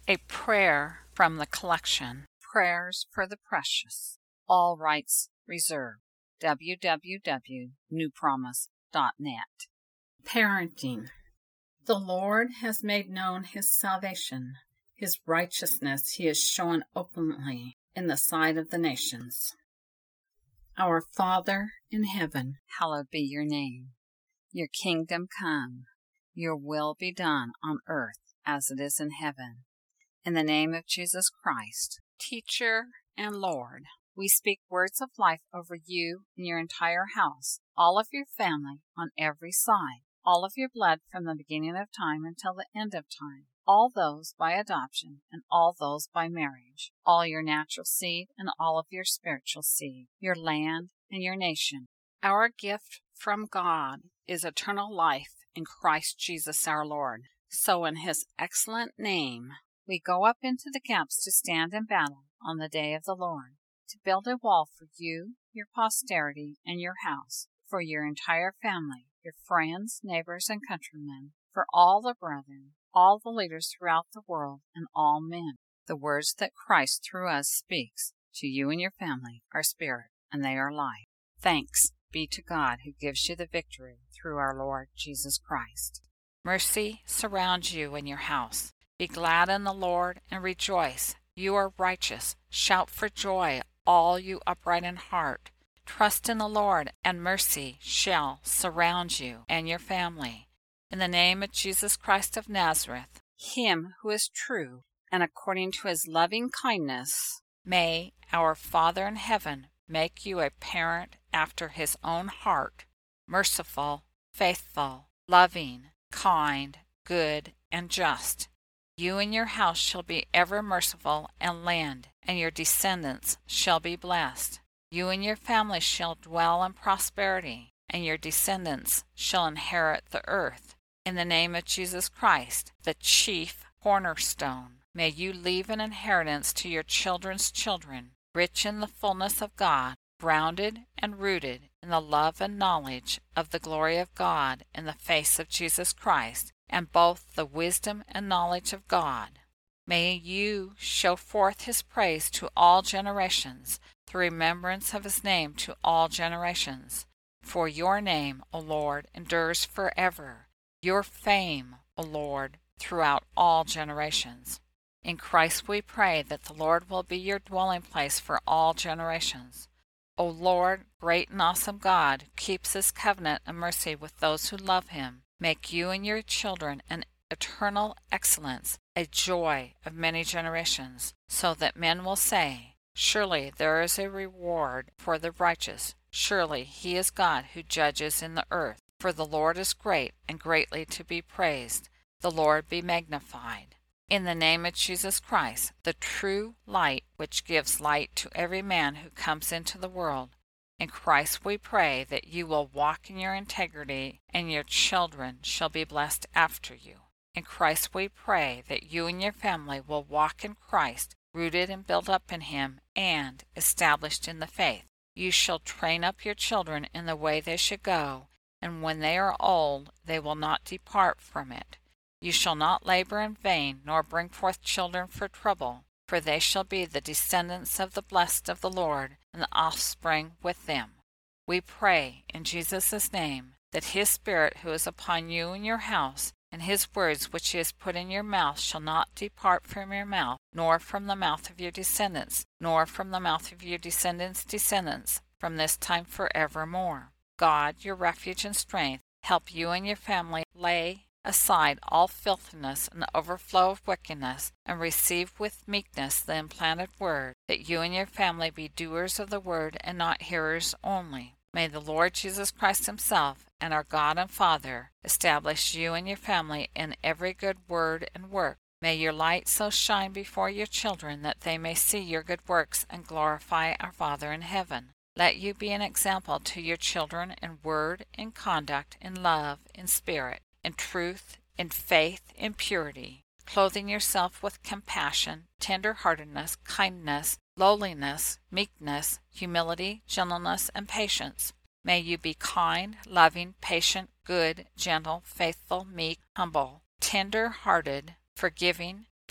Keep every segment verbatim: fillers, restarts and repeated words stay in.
A prayer from the collection, Prayers for the Precious. All rights reserved. w w w dot new promise dot net. Parenting. The Lord has made known His salvation. His righteousness He has shown openly in the sight of the nations. Our Father in heaven, hallowed be your name. Your kingdom come. Your will be done on earth as it is in heaven. In the name of Jesus Christ, Teacher and Lord, we speak words of life over you and your entire house, all of your family on every side, all of your blood from the beginning of time until the end of time, all those by adoption and all those by marriage, all your natural seed and all of your spiritual seed, your land and your nation. Our gift from God is eternal life in Christ Jesus our Lord. So in His excellent name, we go up into the camps to stand in battle on the day of the Lord, to build a wall for you, your posterity, and your house, for your entire family, your friends, neighbors, and countrymen, for all the brethren, all the leaders throughout the world, and all men. The words that Christ through us speaks to you and your family are spirit, and they are life. Thanks be to God who gives you the victory through our Lord Jesus Christ. Mercy surrounds you and your house. Be glad in the Lord and rejoice. You are righteous. Shout for joy, all you upright in heart. Trust in the Lord, and mercy shall surround you and your family. In the name of Jesus Christ of Nazareth, Him who is true, and according to His loving kindness, may our Father in heaven make you a parent after His own heart, merciful, faithful, loving, kind, good, and just. You and your house shall be ever merciful and land, and your descendants shall be blessed. You and your family shall dwell in prosperity, and your descendants shall inherit the earth. In the name of Jesus Christ, the chief cornerstone, may you leave an inheritance to your children's children, rich in the fullness of God, grounded and rooted in the love and knowledge of the glory of God in the face of Jesus Christ, and both the wisdom and knowledge of God. May you show forth His praise to all generations, the remembrance of His name to all generations. For your name, O Lord, endures forever, your fame, O Lord, throughout all generations. In Christ we pray that the Lord will be your dwelling place for all generations. O Lord, great and awesome God, who keeps His covenant and mercy with those who love Him, make you and your children an eternal excellence, a joy of many generations, so that men will say, surely there is a reward for the righteous. Surely He is God who judges in the earth. For the Lord is great and greatly to be praised. The Lord be magnified. In the name of Jesus Christ, the true light which gives light to every man who comes into the world, in Christ we pray that you will walk in your integrity, and your children shall be blessed after you. In Christ we pray that you and your family will walk in Christ, rooted and built up in Him, and established in the faith. You shall train up your children in the way they should go, and when they are old they will not depart from it. You shall not labor in vain, nor bring forth children for trouble, for they shall be the descendants of the blessed of the Lord, and the offspring with them. We pray in Jesus' name that His Spirit who is upon you and your house, and His words which He has put in your mouth shall not depart from your mouth, nor from the mouth of your descendants, nor from the mouth of your descendants' descendants, from this time forevermore. God, your refuge and strength, help you and your family lay aside all filthiness and overflow of wickedness, and receive with meekness the implanted word, that you and your family be doers of the word and not hearers only. May the Lord Jesus Christ Himself and our God and Father establish you and your family in every good word and work. May your light so shine before your children that they may see your good works and glorify our Father in heaven. Let you be an example to your children in word, in conduct, in love, in spirit, in truth, in faith, in purity, clothing yourself with compassion, tender-heartedness, kindness, lowliness, meekness, humility, gentleness, and patience. May you be kind, loving, patient, good, gentle, faithful, meek, humble, tender-hearted, forgiving,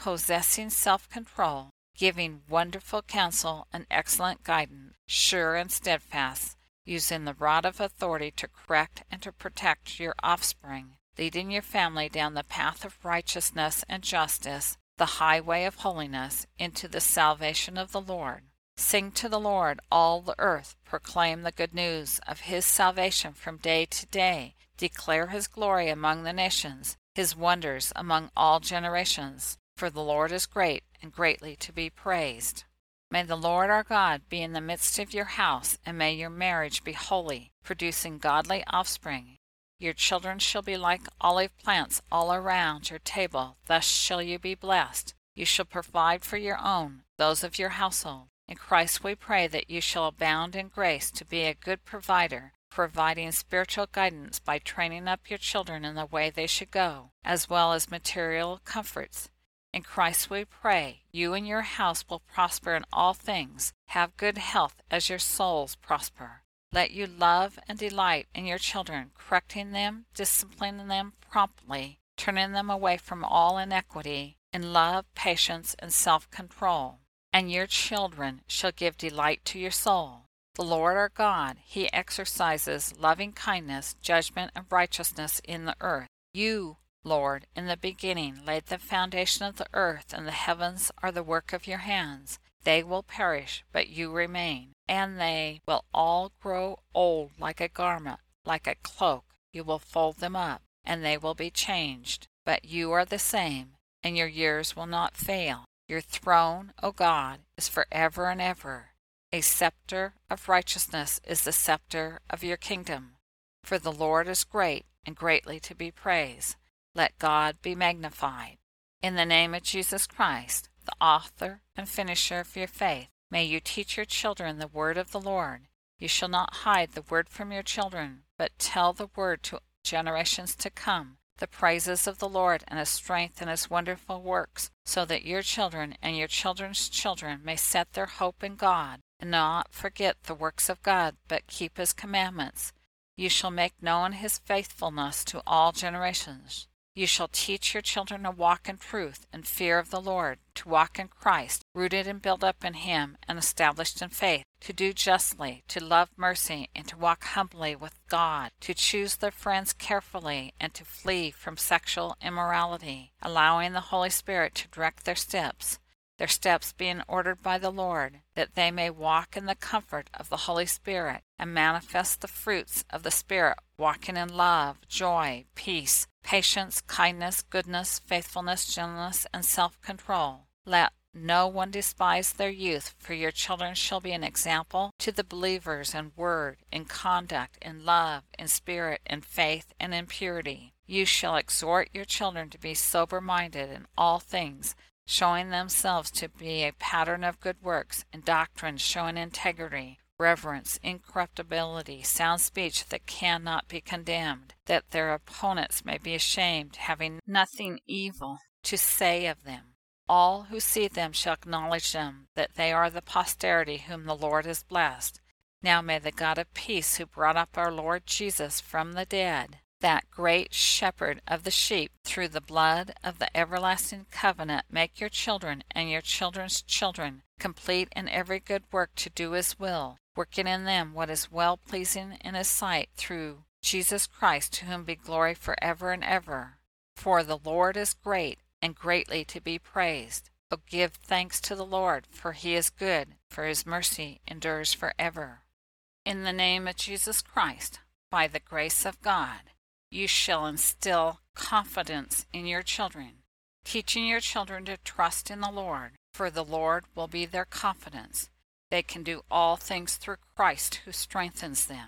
possessing self-control, giving wonderful counsel and excellent guidance, sure and steadfast, using the rod of authority to correct and to protect your offspring, leading your family down the path of righteousness and justice, the highway of holiness, into the salvation of the Lord. Sing to the Lord, all the earth, proclaim the good news of his salvation from day to day, declare his glory among the nations, his wonders among all generations. For the Lord is great and greatly to be praised. May the Lord our God be in the midst of your house, and may your marriage be holy, producing godly offspring. Your children shall be like olive plants all around your table, thus shall you be blessed. You shall provide for your own, those of your household. In Christ we pray that you shall abound in grace to be a good provider, providing spiritual guidance by training up your children in the way they should go, as well as material comforts. In Christ we pray, you and your house will prosper in all things, have good health as your souls prosper. Let you love and delight in your children, correcting them, disciplining them promptly, turning them away from all iniquity, in love, patience, and self-control. And your children shall give delight to your soul. The Lord our God, he exercises loving kindness, judgment, and righteousness in the earth. You, Lord, in the beginning laid the foundation of the earth, and the heavens are the work of your hands. They will perish, but you remain, and they will all grow old like a garment, like a cloak. You will fold them up, and they will be changed. But you are the same, and your years will not fail. Your throne, O God, is forever and ever. A scepter of righteousness is the scepter of your kingdom. For the Lord is great and greatly to be praised. Let God be magnified. In the name of Jesus Christ, the author and finisher of your faith, may you teach your children the word of the Lord. You shall not hide the word from your children, but tell the word to generations to come, the praises of the Lord and his strength and his wonderful works, so that your children and your children's children may set their hope in God, and not forget the works of God, but keep his commandments. You shall make known his faithfulness to all generations. You shall teach your children to walk in truth and fear of the Lord, to walk in Christ, rooted and built up in him and established in faith, to do justly, to love mercy, and to walk humbly with God, to choose their friends carefully, and to flee from sexual immorality, allowing the Holy Spirit to direct their steps, their steps being ordered by the Lord, that they may walk in the comfort of the Holy Spirit and manifest the fruits of the Spirit, walking in love, joy, peace, patience, kindness, goodness, faithfulness, gentleness, and self-control. Let no one despise their youth, for your children shall be an example to the believers in word, in conduct, in love, in spirit, in faith, and in purity. You shall exhort your children to be sober-minded in all things, showing themselves to be a pattern of good works, and doctrine showing integrity, reverence, incorruptibility, sound speech that cannot be condemned, that their opponents may be ashamed, having nothing evil to say of them. All who see them shall acknowledge them, that they are the posterity whom the Lord has blessed. Now may the God of peace, who brought up our Lord Jesus from the dead, that great shepherd of the sheep, through the blood of the everlasting covenant, make your children and your children's children complete in every good work to do his will, working in them what is well-pleasing in his sight, through Jesus Christ, to whom be glory forever and ever. For the Lord is great and greatly to be praised. O give thanks to the Lord, for he is good, for his mercy endures forever. In the name of Jesus Christ, by the grace of God, you shall instill confidence in your children, teaching your children to trust in the Lord, for the Lord will be their confidence. They can do all things through Christ who strengthens them.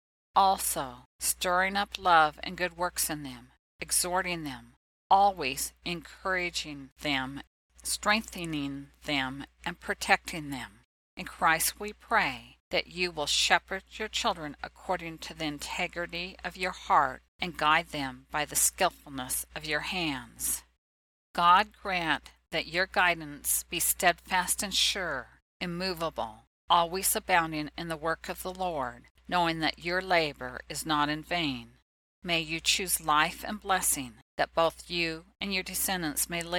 Also, stirring up love and good works in them, exhorting them, always encouraging them, strengthening them, and protecting them. In Christ we pray that you will shepherd your children according to the integrity of your heart, and guide them by the skillfulness of your hands. God grant that your guidance be steadfast and sure, immovable, always abounding in the work of the Lord, knowing that your labor is not in vain. May you choose life and blessing, that both you and your descendants may live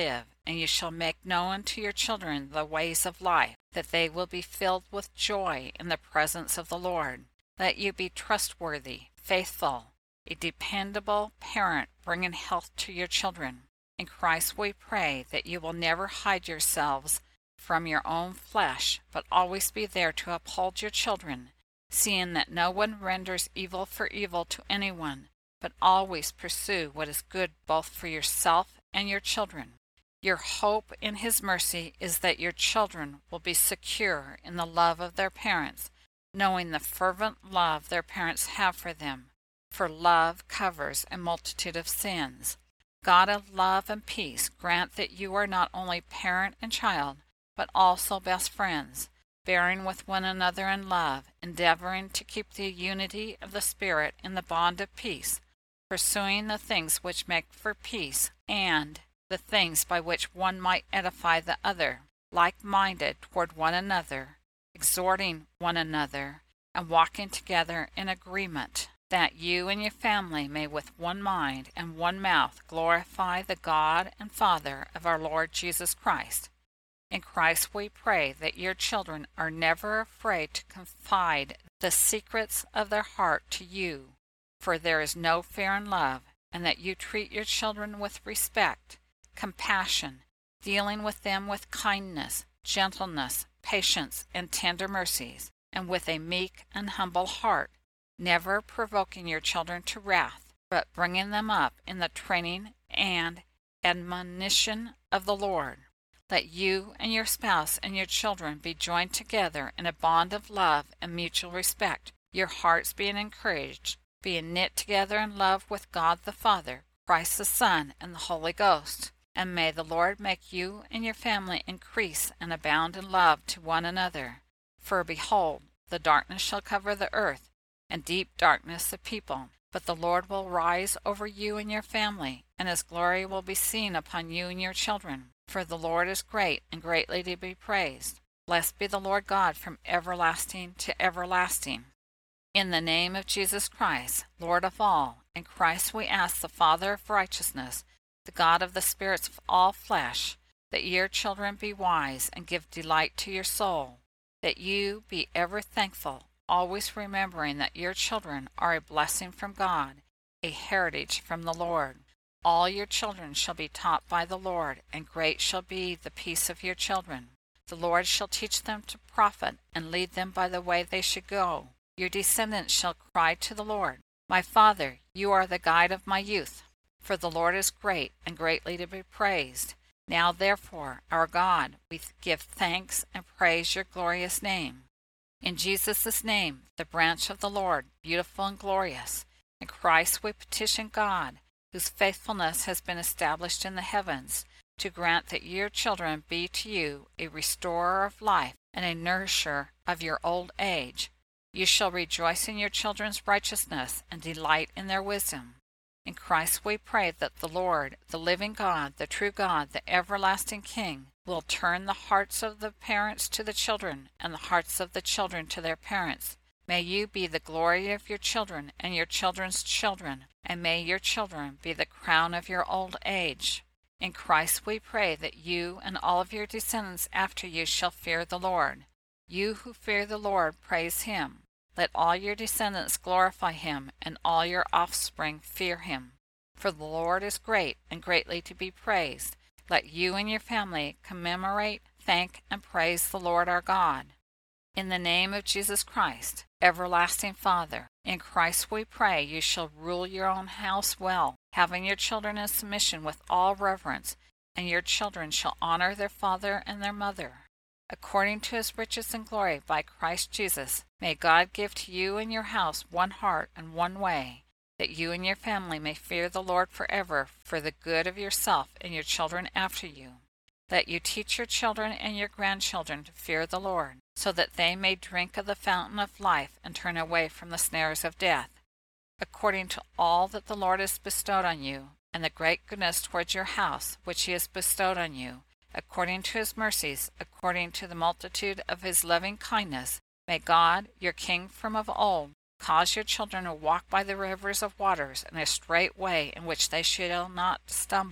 and you shall make known to your children the ways of life, that they will be filled with joy in the presence of the Lord. Let you be trustworthy, faithful, a dependable parent bringing health to your children. In Christ we pray that you will never hide yourselves from your own flesh, but always be there to uphold your children, seeing that no one renders evil for evil to anyone, but always pursue what is good both for yourself and your children. Your hope in His mercy is that your children will be secure in the love of their parents, knowing the fervent love their parents have for them, for love covers a multitude of sins. God of love and peace, grant that you are not only parent and child, but also best friends, bearing with one another in love, endeavoring to keep the unity of the Spirit in the bond of peace, pursuing the things which make for peace, and the things by which one might edify the other, like-minded toward one another, exhorting one another, and walking together in agreement, that you and your family may with one mind and one mouth glorify the God and Father of our Lord Jesus Christ. In Christ we pray that your children are never afraid to confide the secrets of their heart to you, for there is no fear in love, and that you treat your children with respect, compassion, dealing with them with kindness, gentleness, patience, and tender mercies, and with a meek and humble heart, never provoking your children to wrath, but bringing them up in the training and admonition of the Lord. Let you and your spouse and your children be joined together in a bond of love and mutual respect, your hearts being encouraged, being knit together in love with God the Father, Christ the Son, and the Holy Ghost. And may the Lord make you and your family increase and abound in love to one another. For behold, the darkness shall cover the earth, and deep darkness the people. But the Lord will rise over you and your family, and His glory will be seen upon you and your children. For the Lord is great and greatly to be praised. Blessed be the Lord God from everlasting to everlasting. In the name of Jesus Christ, Lord of all, in Christ we ask the Father of righteousness, the God of the spirits of all flesh, that your children be wise and give delight to your soul, that you be ever thankful, always remembering that your children are a blessing from God, a heritage from the Lord. All your children shall be taught by the Lord, and great shall be the peace of your children. The Lord shall teach them to profit, and lead them by the way they should go. Your descendants shall cry to the Lord, My Father, you are the guide of my youth. For the Lord is great, and greatly to be praised. Now therefore, our God, we give thanks and praise your glorious name. In Jesus' name, the branch of the Lord, beautiful and glorious. In Christ we petition God, whose faithfulness has been established in the heavens, to grant that your children be to you a restorer of life and a nourisher of your old age. You shall rejoice in your children's righteousness and delight in their wisdom. In Christ we pray that the Lord, the living God, the true God, the everlasting King, will turn the hearts of the parents to the children and the hearts of the children to their parents. May you be the glory of your children and your children's children, and may your children be the crown of your old age. In Christ we pray that you and all of your descendants after you shall fear the Lord. You who fear the Lord, praise Him. Let all your descendants glorify Him, and all your offspring fear Him. For the Lord is great and greatly to be praised. Let you and your family commemorate, thank, and praise the Lord our God. In the name of Jesus Christ, everlasting Father, in Christ we pray you shall rule your own house well, having your children in submission with all reverence, and your children shall honor their father and their mother. According to His riches and glory by Christ Jesus, may God give to you and your house one heart and one way, that you and your family may fear the Lord forever for the good of yourself and your children after you. That you teach your children and your grandchildren to fear the Lord, so that they may drink of the fountain of life and turn away from the snares of death. According to all that the Lord has bestowed on you, and the great goodness towards your house which He has bestowed on you, according to His mercies, according to the multitude of His loving kindness, may God, your King from of old, cause your children to walk by the rivers of waters in a straight way in which they shall not stumble.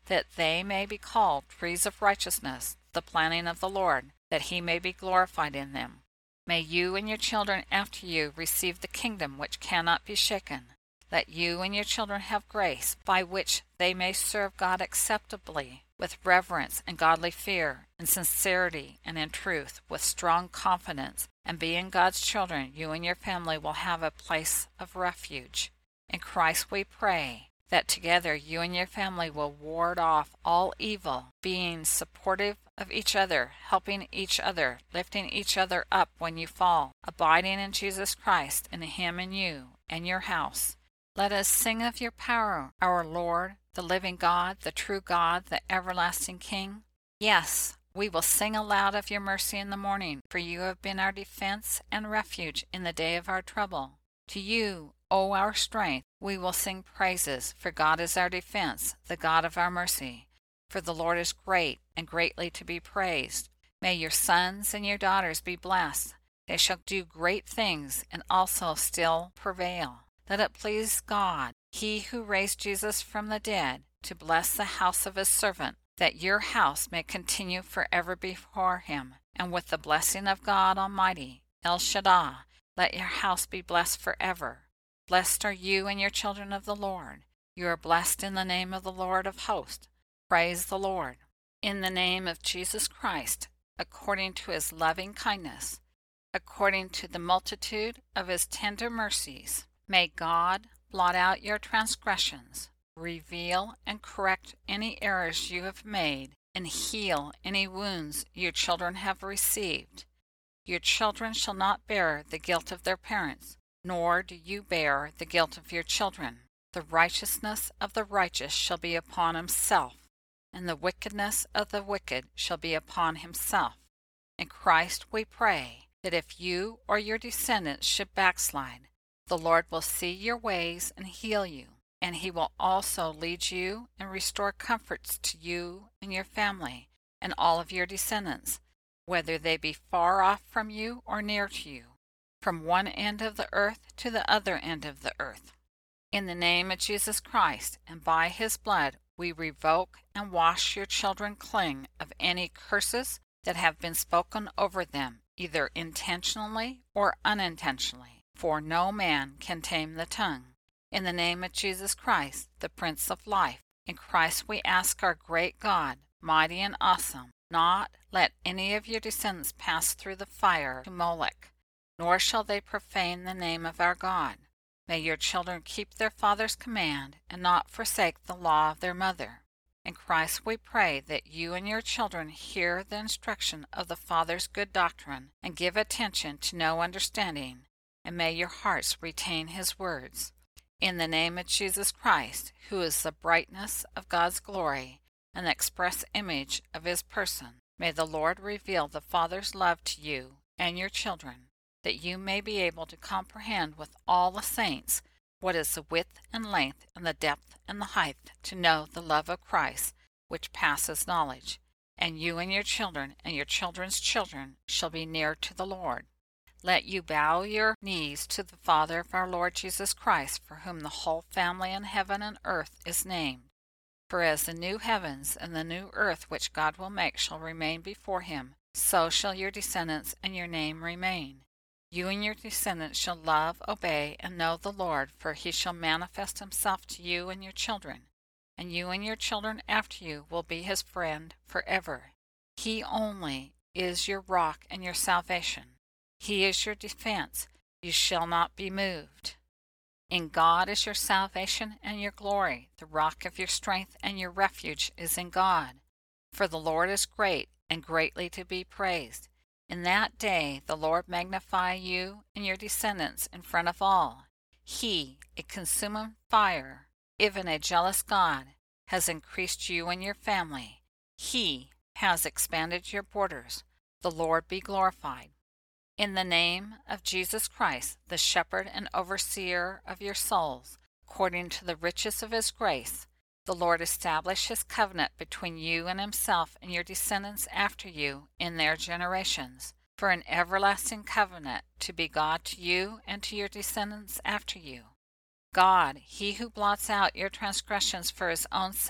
that they may be called trees of righteousness, the planting of the Lord, that he may be glorified in them. May you and your children after you receive the kingdom which cannot be shaken. Let you and your children have grace, by which they may serve God acceptably, with reverence and godly fear, in sincerity and in truth, with strong confidence, and being God's children, you and your family will have a place of refuge. In Christ we pray that together you and your family will ward off all evil, being supportive of each other, helping each other, lifting each other up when you fall, abiding in Jesus Christ, and him in you and your house. Let us sing of your power, our Lord, the living God, the true God, the everlasting King. Yes, we will sing aloud of your mercy in the morning, for you have been our defense and refuge in the day of our trouble. To you, O our strength, we will sing praises, for God is our defense, the God of our mercy. For the Lord is great and greatly to be praised. May your sons and your daughters be blessed. They shall do great things and also still prevail. Let it please God, he who raised Jesus from the dead, to bless the house of his servant, that your house may continue forever before him. And with the blessing of God Almighty, El Shaddai, let your house be blessed forever. Blessed are you and your children of the Lord. You are blessed in the name of the Lord of hosts. Praise the Lord. In the name of Jesus Christ, according to his loving kindness, according to the multitude of his tender mercies, may God blot out your transgressions, reveal and correct any errors you have made, and heal any wounds your children have received. Your children shall not bear the guilt of their parents, nor do you bear the guilt of your children. The righteousness of the righteous shall be upon himself, and the wickedness of the wicked shall be upon himself. In Christ we pray that if you or your descendants should backslide, the Lord will see your ways and heal you, and he will also lead you and restore comforts to you and your family and all of your descendants, whether they be far off from you or near to you, from one end of the earth to the other end of the earth. In the name of Jesus Christ, and by his blood, we revoke and wash your children clean of any curses that have been spoken over them, either intentionally or unintentionally, for no man can tame the tongue. In the name of Jesus Christ, the Prince of Life, in Christ we ask our great God, mighty and awesome, not let any of your descendants pass through the fire to Molech, nor shall they profane the name of our God. May your children keep their father's command, and not forsake the law of their mother. In Christ we pray that you and your children hear the instruction of the Father's good doctrine, and give attention to no understanding, and may your hearts retain his words. In the name of Jesus Christ, who is the brightness of God's glory, and the express image of his person, may the Lord reveal the Father's love to you and your children, that you may be able to comprehend with all the saints what is the width and length and the depth and the height, to know the love of Christ, which passes knowledge. And you and your children and your children's children shall be near to the Lord. Let you bow your knees to the Father of our Lord Jesus Christ, for whom the whole family in heaven and earth is named. For as the new heavens and the new earth which God will make shall remain before him, so shall your descendants and your name remain. You and your descendants shall love, obey, and know the Lord, for he shall manifest himself to you and your children, and you and your children after you will be his friend forever. He only is your rock and your salvation. He is your defense. You shall not be moved. In God is your salvation and your glory. The rock of your strength and your refuge is in God. For the Lord is great and greatly to be praised. In that day the Lord magnify you and your descendants in front of all. He, a consuming fire, even a jealous God, has increased you and your family. He has expanded your borders. The Lord be glorified. In the name of Jesus Christ, the shepherd and overseer of your souls, according to the riches of his grace, the Lord establish his covenant between you and himself and your descendants after you in their generations, for an everlasting covenant to be God to you and to your descendants after you. God, he who blots out your transgressions for his own sake,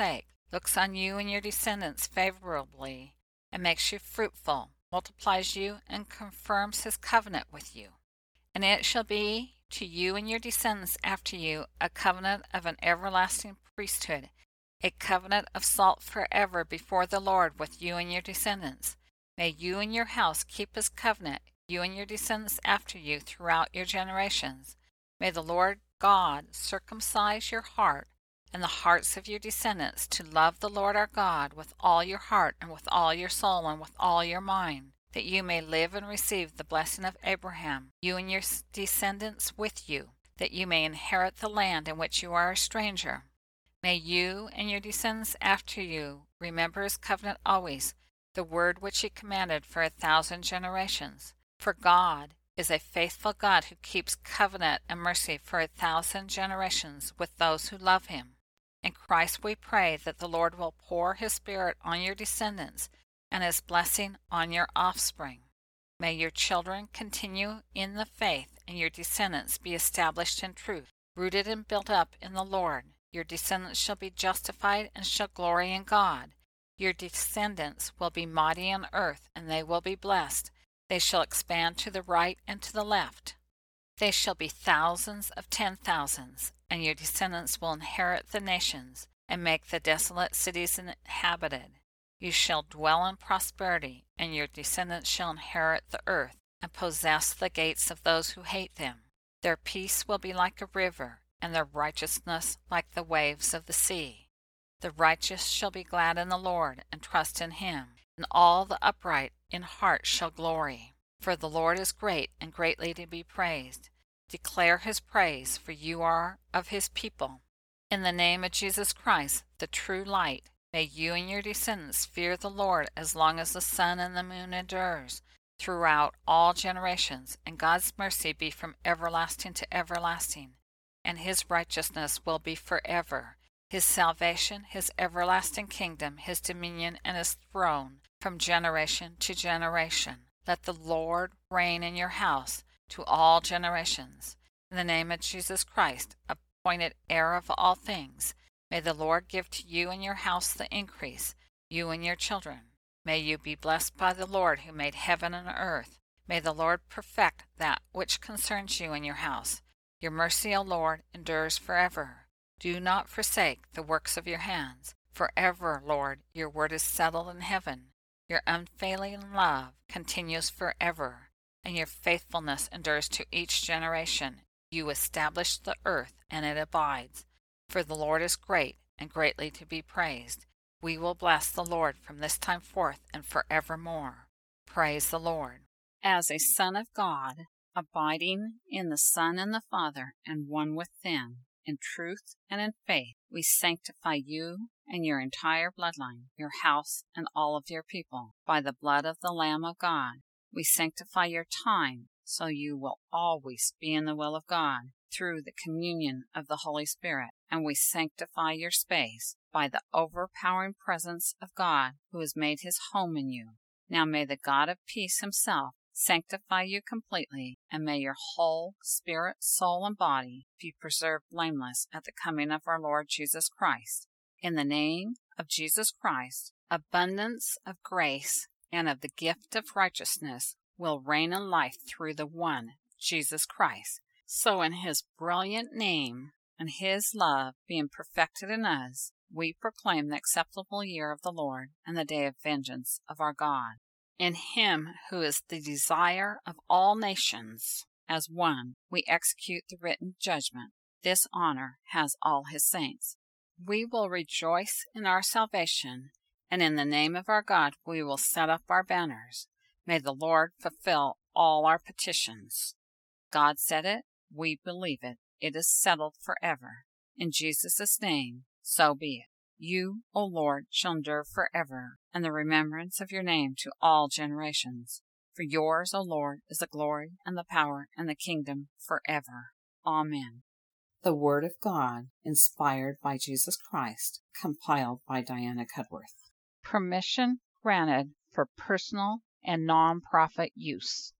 looks on you and your descendants favorably, and makes you fruitful, multiplies you, and confirms his covenant with you. And it shall be to you and your descendants after you a covenant of an everlasting priesthood, a covenant of salt forever before the Lord with you and your descendants. May you and your house keep his covenant, you and your descendants after you throughout your generations. May the Lord God circumcise your heart and the hearts of your descendants to love the Lord our God with all your heart and with all your soul and with all your mind, that you may live and receive the blessing of Abraham, you and your descendants with you, that you may inherit the land in which you are a stranger. May you and your descendants after you remember his covenant always, the word which he commanded for a thousand generations. For God is a faithful God who keeps covenant and mercy for a thousand generations with those who love him. In Christ we pray that the Lord will pour his Spirit on your descendants and his blessing on your offspring. May your children continue in the faith and your descendants be established in truth, rooted and built up in the Lord. Your descendants shall be justified and shall glory in God. Your descendants will be mighty on earth, and they will be blessed. They shall expand to the right and to the left. They shall be thousands of ten thousands, and your descendants will inherit the nations, and make the desolate cities inhabited. You shall dwell in prosperity, and your descendants shall inherit the earth, and possess the gates of those who hate them. Their peace will be like a river, and their righteousness like the waves of the sea. The righteous shall be glad in the Lord, and trust in him, and all the upright in heart shall glory. For the Lord is great, and greatly to be praised. Declare his praise, for you are of his people. In the name of Jesus Christ, the true light, may you and your descendants fear the Lord as long as the sun and the moon endures, throughout all generations, and God's mercy be from everlasting to everlasting, and his righteousness will be forever. His salvation, his everlasting kingdom, his dominion, and his throne from generation to generation. Let the Lord reign in your house to all generations. In the name of Jesus Christ, appointed heir of all things, may the Lord give to you and your house the increase, you and your children. May you be blessed by the Lord who made heaven and earth. May the Lord perfect that which concerns you and your house. Your mercy, O Lord, endures forever. Do not forsake the works of your hands. Forever, Lord, your word is settled in heaven. Your unfailing love continues forever, and your faithfulness endures to each generation. You establish the earth, and it abides. For the Lord is great, and greatly to be praised. We will bless the Lord from this time forth and forevermore. Praise the Lord. As a son of God, abiding in the Son and the Father, and one with them, in truth and in faith, we sanctify you and your entire bloodline, your house, and all of your people, by the blood of the Lamb of God. We sanctify your time, so you will always be in the will of God, through the communion of the Holy Spirit. And we sanctify your space by the overpowering presence of God, who has made his home in you. Now may the God of peace himself sanctify you completely, and may your whole spirit, soul, and body be preserved blameless at the coming of our Lord Jesus Christ. In the name of Jesus Christ, abundance of grace and of the gift of righteousness will reign in life through the one, Jesus Christ. So in his brilliant name and his love being perfected in us, we proclaim the acceptable year of the Lord and the day of vengeance of our God. In him who is the desire of all nations, as one, we execute the written judgment. This honor has all his saints. We will rejoice in our salvation, and in the name of our God we will set up our banners. May the Lord fulfill all our petitions. God said it, we believe it. It is settled forever. In Jesus' name, so be it. You, O Lord, shall endure forever, and the remembrance of your name to all generations. For yours, O Lord, is the glory and the power and the kingdom forever. Amen. The Word of God, inspired by Jesus Christ, compiled by Diana Cudworth. Permission granted for personal and non-profit use.